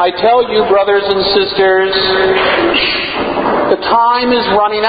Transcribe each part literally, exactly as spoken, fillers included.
I tell you, brothers and sisters, the time is running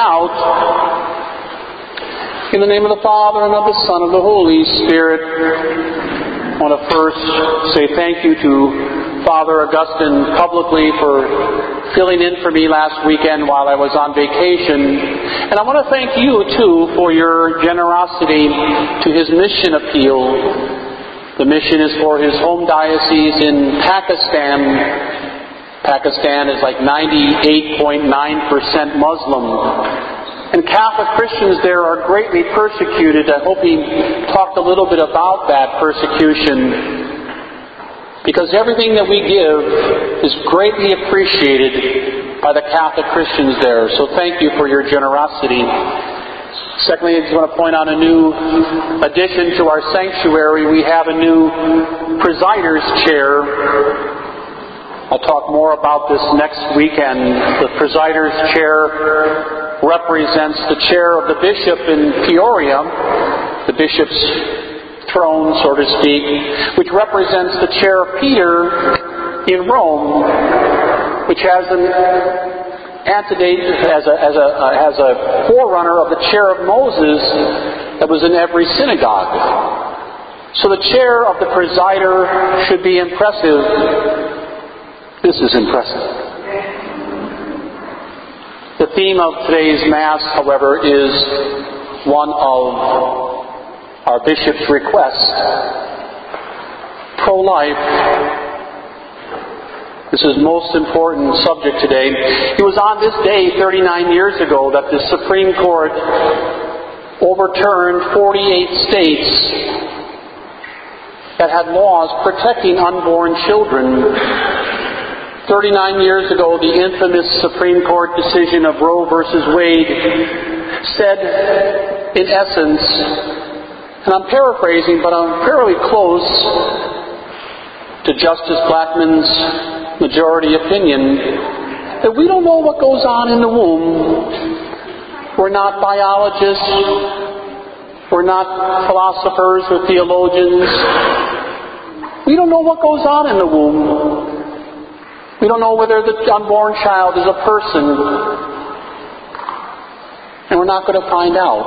out. In the name of the Father, and of the Son, and of the Holy Spirit, I want to first say thank you to Father Augustine publicly for filling in for me last weekend while I was on vacation. And I want to thank you, too, for your generosity to his mission appeal. The mission is for his home diocese in Pakistan. Pakistan is like ninety-eight point nine percent Muslim. And Catholic Christians there are greatly persecuted. I hope he talked a little bit about that persecution. Because everything that we give is greatly appreciated by the Catholic Christians there. So thank you for your generosity. Secondly, I just want to point out a new addition to our sanctuary. We have a new presider's chair. I'll talk more about this next weekend. The presider's chair represents the chair of the bishop in Peoria, the bishop's throne, so to speak, which represents the chair of Peter in Rome, which has an antedate as a, as a, uh, as a forerunner of the chair of Moses that was in every synagogue. So the chair of the presider should be impressive. This is impressive. The theme of today's Mass, however, is one of our bishop's request. Pro-life. This is the most important subject today. It was on this day thirty-nine years ago that the Supreme Court overturned forty-eight states that had laws protecting unborn children. thirty-nine years ago, the infamous Supreme Court decision of Roe versus Wade said, in essence, and I'm paraphrasing, but I'm fairly close to Justice Blackmun's majority opinion, that we don't know what goes on in the womb. We're not biologists. We're not philosophers or theologians. We don't know what goes on in the womb. We don't know whether the unborn child is a person. And we're not going to find out.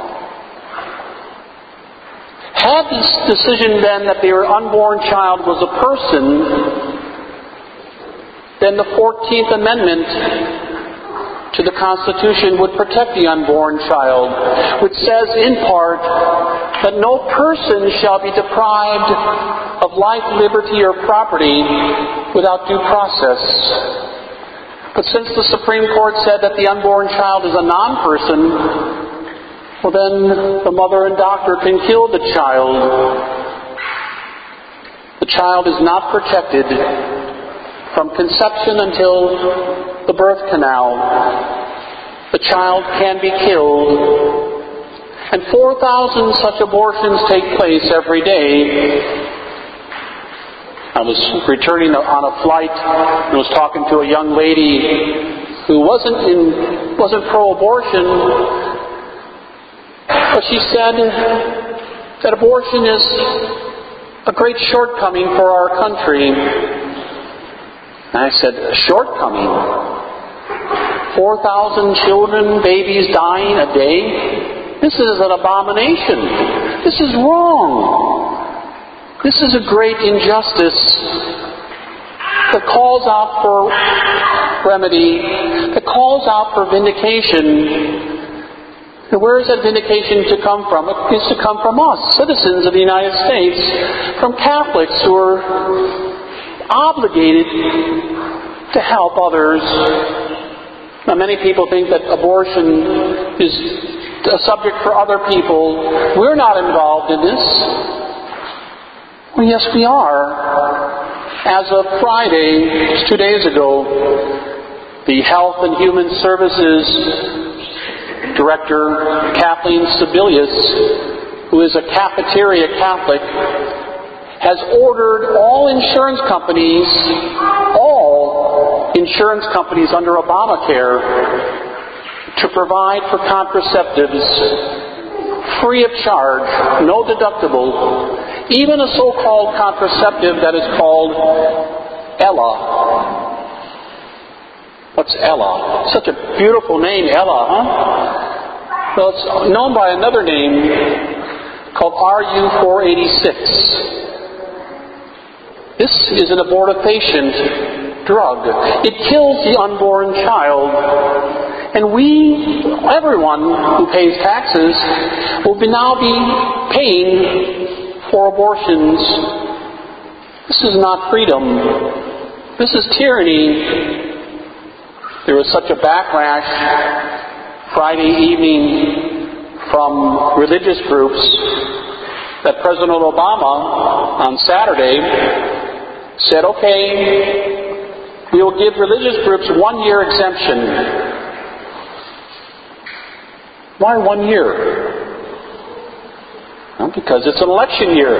Had this decision been that their unborn child was a person, then the fourteenth Amendment to the Constitution would protect the unborn child, which says in part that no person shall be deprived of life, liberty, or property without due process. But since the Supreme Court said that the unborn child is a non-person, well then the mother and doctor can kill the child. The child is not protected from conception until the birth canal. The child can be killed. And four thousand such abortions take place every day. I was returning on a flight and was talking to a young lady who wasn't in, wasn't pro-abortion, but she said that abortion is a great shortcoming for our country. And I said, a shortcoming? four thousand children, babies dying a day? This is an abomination. This is wrong. This is a great injustice that calls out for remedy, that calls out for vindication. And where is that vindication to come from? It is to come from us, citizens of the United States, from Catholics who are obligated to help others. Now, many people think that abortion is a subject for other people. We're not involved in this. Well, yes, we are. As of Friday, two days ago, the Health and Human Services Director, Kathleen Sebelius, who is a cafeteria Catholic, has ordered all insurance companies, all insurance companies under Obamacare, to provide for contraceptives free of charge, no deductible, even a so-called contraceptive that is called Ella. What's Ella? Such a beautiful name, Ella, huh? Well, it's known by another name called R U four eighty-six. This is an abortifacient drug. It kills the unborn child. And we, everyone who pays taxes, will be now be paying for abortions. This is not freedom. This is tyranny. There was such a backlash Friday evening from religious groups that President Obama on Saturday said, okay, we will give religious groups one year exemption. Why one year? Well, because it's an election year.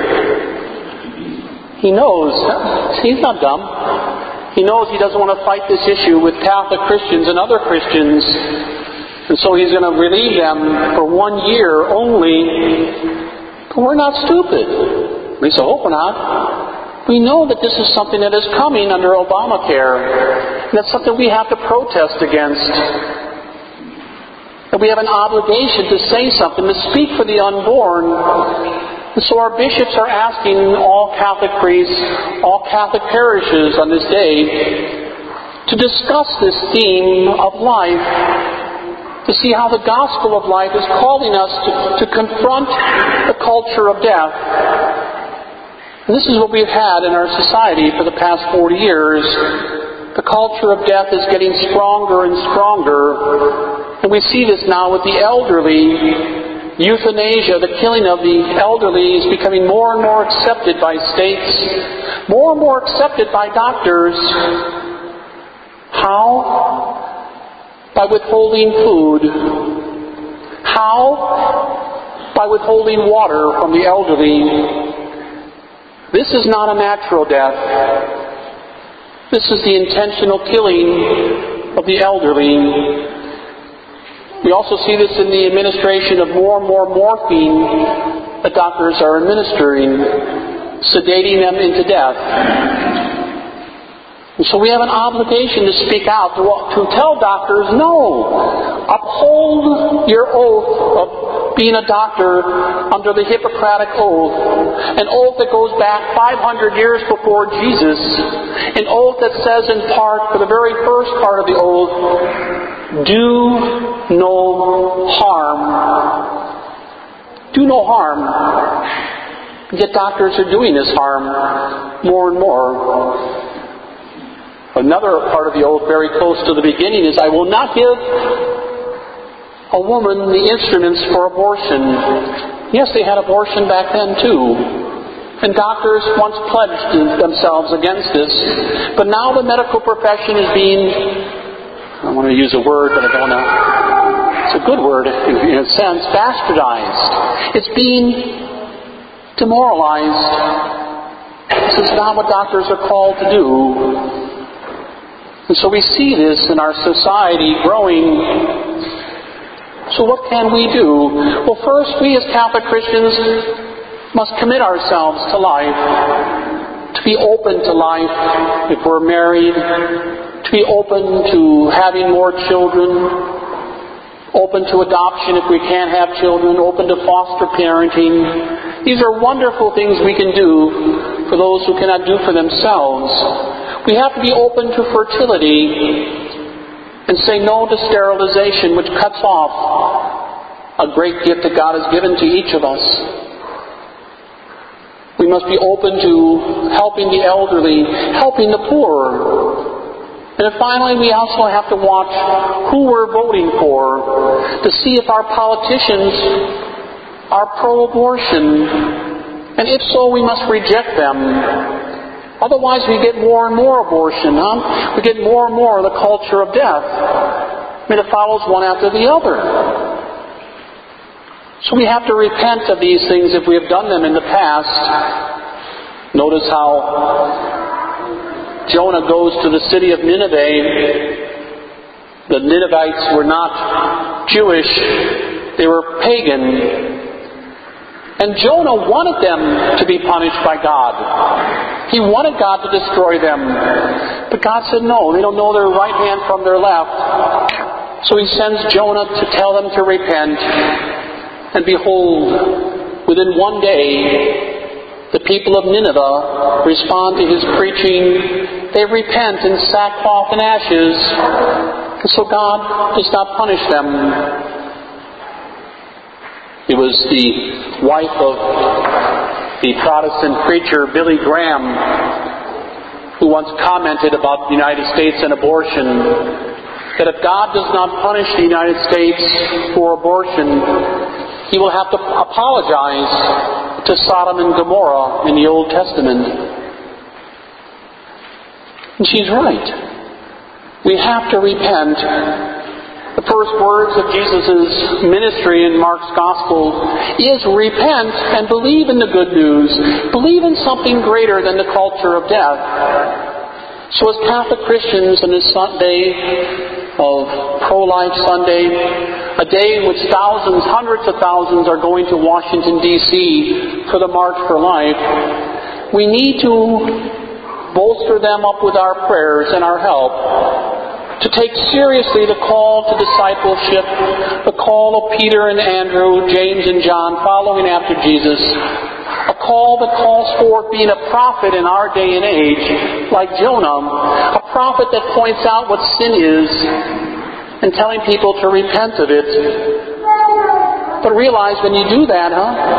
He knows. He's not dumb. He knows he doesn't want to fight this issue with Catholic Christians and other Christians. And so he's going to relieve them for one year only. But we're not stupid. At least I hope we're not. We know that this is something that is coming under Obamacare. And that's something we have to protest against. That we have an obligation to say something, to speak for the unborn. And so our bishops are asking all Catholic priests, all Catholic parishes on this day, to discuss this theme of life, to see how the gospel of life is calling us to, to confront the culture of death. And this is what we've had in our society for the past forty years. The culture of death is getting stronger and stronger. And we see this now with the elderly. Euthanasia, the killing of the elderly, is becoming more and more accepted by states, more and more accepted by doctors. How? By withholding food. How? By withholding water from the elderly. This is not a natural death. This is the intentional killing of the elderly. We also see this in the administration of more and more morphine that doctors are administering, sedating them into death. And so we have an obligation to speak out, to, to tell doctors, no, uphold your oath of being a doctor under the Hippocratic Oath, an oath that goes back five hundred years before Jesus, an oath that says in part, for the very first part of the oath, do no harm. Do no harm. Yet doctors are doing this harm more and more. Another part of the oath, very close to the beginning, is I will not give a woman the instruments for abortion. Yes, they had abortion back then too. And doctors once pledged themselves against this. But now the medical profession is being, I want to use a word, but I don't want to, it's a good word in a sense, bastardized. It's being demoralized. This is not what doctors are called to do. And so we see this in our society growing. So what can we do? Well, first, we as Catholic Christians must commit ourselves to life, to be open to life if we're married, to be open to having more children, open to adoption if we can't have children, open to foster parenting. These are wonderful things we can do for those who cannot do for themselves. We have to be open to fertility and say no to sterilization, which cuts off a great gift that God has given to each of us. We must be open to helping the elderly, helping the poor. And then finally, we also have to watch who we're voting for to see if our politicians are pro-abortion. And if so, we must reject them. Otherwise, we get more and more abortion. Huh? We get more and more of the culture of death. I mean, it follows one after the other. So we have to repent of these things if we have done them in the past. Notice how Jonah goes to the city of Nineveh. The Ninevites were not Jewish. They were pagan. And Jonah wanted them to be punished by God. He wanted God to destroy them. But God said no, they don't know their right hand from their left. So He sends Jonah to tell them to repent. And behold, within one day, the people of Nineveh respond to His preaching. They repent in sackcloth and ashes. And so God does not punish them. It was the wife of the Protestant preacher Billy Graham who once commented about the United States and abortion, that if God does not punish the United States for abortion, He will have to apologize to Sodom and Gomorrah in the Old Testament. And she's right. We have to repent. The first words of Jesus' ministry in Mark's Gospel is repent and believe in the good news. Believe in something greater than the culture of death. So as Catholic Christians on this Sunday of Pro-Life Sunday, a day in which thousands, hundreds of thousands are going to Washington, D C for the March for Life, we need to bolster them up with our prayers and our help to take seriously the call to discipleship, the call of Peter and Andrew, James and John following after Jesus, a call that calls forth being a prophet in our day and age, like Jonah, a prophet that points out what sin is and telling people to repent of it. But realize when you do that,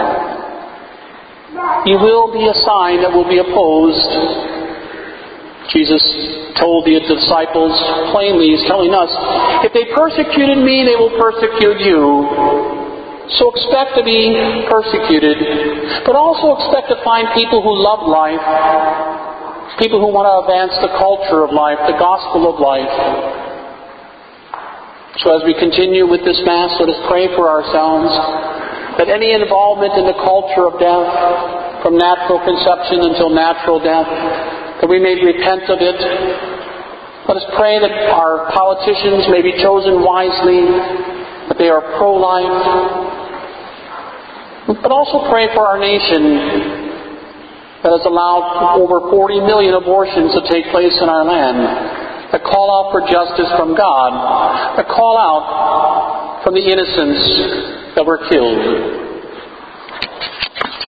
huh, you will be a sign that will be opposed. Jesus told the disciples plainly, He's telling us, if they persecuted me, they will persecute you. So expect to be persecuted, but also expect to find people who love life, people who want to advance the culture of life, the gospel of life. So as we continue with this Mass, let us pray for ourselves that any involvement in the culture of death, from natural conception until natural death, that we may repent of it. Let us pray that our politicians may be chosen wisely, that they are pro-life. But also pray for our nation that has allowed over forty million abortions to take place in our land, that call out for justice from God, that call out from the innocents that were killed.